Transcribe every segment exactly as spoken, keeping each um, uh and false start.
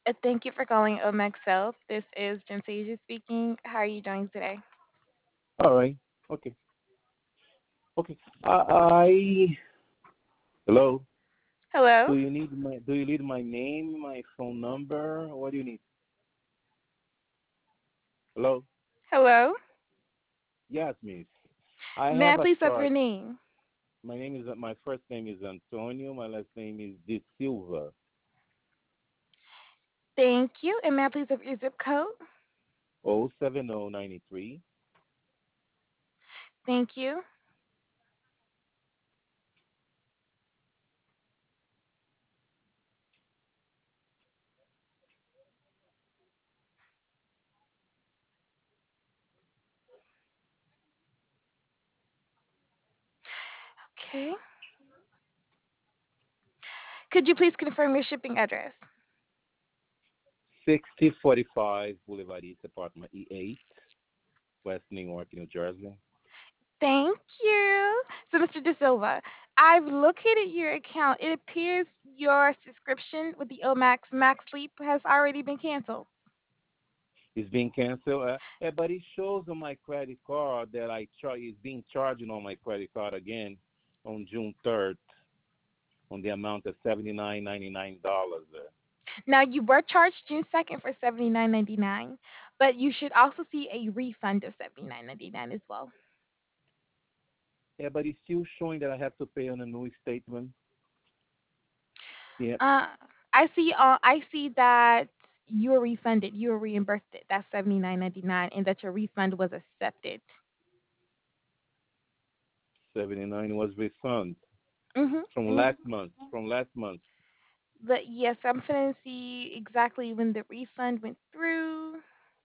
Uh, Thank you for calling Omex Health. This is Gensasia speaking. How are you doing today? All right. Okay. Okay. Uh, I hello. Hello? Do you need my Do you need my name, my phone number? What do you need? Hello. Hello? Yes, miss. I May I have a please have your charge. name? My name is my first name is Antonio. My last name is De Silva. Thank you. And may I please have your zip code? Oh seven oh ninety three. Thank you. Okay. Could you please confirm your shipping address? Sixty forty five Boulevard East, apartment E eight, West New York, New Jersey. Thank you. So, Mister De Silva, I've located your account. It appears your subscription with the Omax Max Sleep has already been canceled. It's being canceled. Uh, yeah, but it shows on my credit card that I char- it's being charged on my credit card again on June third on the amount of seventy nine ninety nine dollars. Now, you were charged June second for seventy-nine ninety-nine, but you should also see a refund of seventy-nine ninety-nine as well. Yeah, but it's still showing that I have to pay on a new statement. Yeah, Uh, I see. Uh, I see that you were refunded. You were reimbursed it. That's seventy nine ninety nine, and that your refund was accepted. seventy nine was refund Mhm. from Mhm. last month. From last month. But yes, I'm gonna see exactly when the refund went through.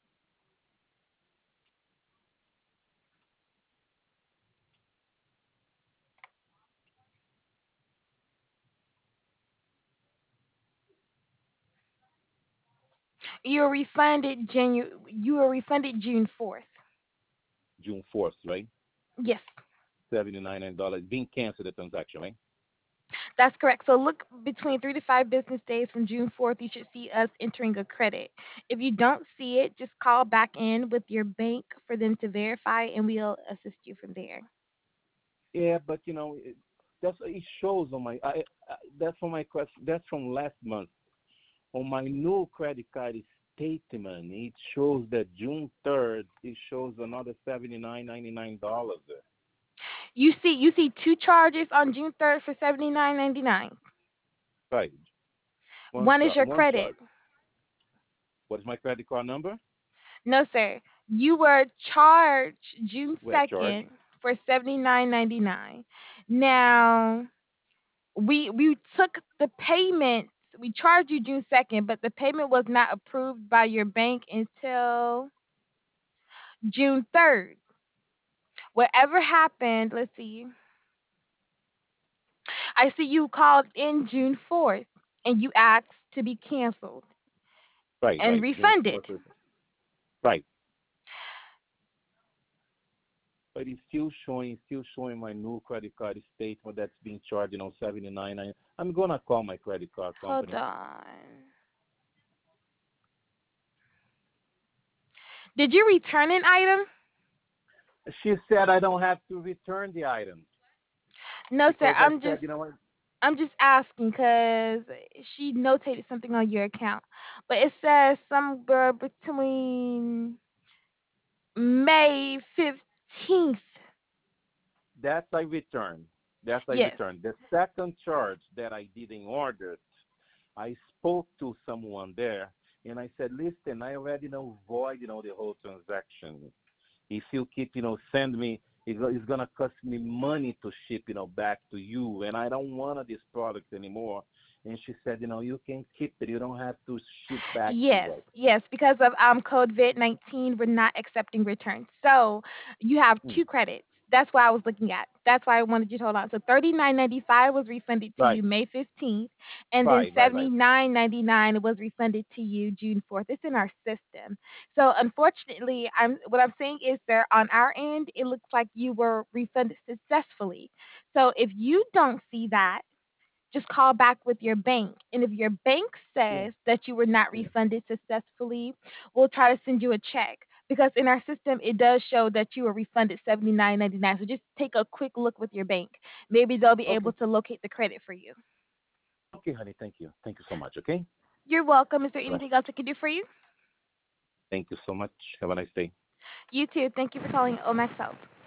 You were refunded Janu. You were refunded June fourth. June fourth, right? Yes. seventy nine dollars being canceled the transaction, right? That's correct. So look between three to five business days from June fourth, you should see us entering a credit. If you don't see it, just call back in with your bank for them to verify and we'll assist you from there. Yeah, but you know, it, that's it shows on my. I, I that's from my question. That's from last month. On my new credit card statement, it shows that June third, it shows another seventy nine ninety nine dollars there. You see you see two charges on June third for seventy-nine ninety-nine. Right. One One is char- your one credit. charge. What is my credit card number? No, sir. You were charged June We're charged. second for seventy-nine ninety-nine. Now, we we took the payment. We charged you June second, but the payment was not approved by your bank until June third. Whatever happened, let's see. I see you called in June fourth and you asked to be canceled Right, and right. June refunded. fourth. Right. But it's still showing, still showing my new credit card statement that's being charged, you know, seventy nine. I'm gonna call my credit card Hold company. on. Did you return an item? She said I don't have to return the items No, sir. because I I'm said, just you know what? I'm just asking because she notated something on your account, but it says somewhere between May fifteenth. That's I returned. That's I Yes. returned. The second charge that I didn't order, I spoke to someone there and I said, listen, I already know void, you know, the whole transaction. If you keep, you know, send me, it's it's gonna cost me money to ship, you know, back to you, and I don't want this product anymore. And she said, you know, you can keep it. You don't have to ship back to Yes, us. yes, because of um COVID nineteen, we're not accepting returns. So you have Hmm. two credits. That's why I was looking at. That's why I wanted you to hold on. So thirty nine ninety five was refunded to Right, you May fifteenth, and then right, right, seventy right. nine ninety nine was refunded to you June fourth. It's in our system. So unfortunately, I'm what I'm saying is, sir, on our end, it looks like you were refunded successfully. So if you don't see that, just call back with your bank. And if your bank Yeah. says that you were not Yeah. refunded successfully, we'll try to send you a check. Because in our system, it does show that you were refunded seventy-nine ninety-nine. So just take a quick look with your bank. Maybe they'll be able Okay. to locate the credit for you. Okay, honey. Thank you. Thank you so much. Okay. You're welcome. Is there Bye. anything else I can do for you? Thank you so much. Have a nice day. You too. Thank you for calling Omax Health.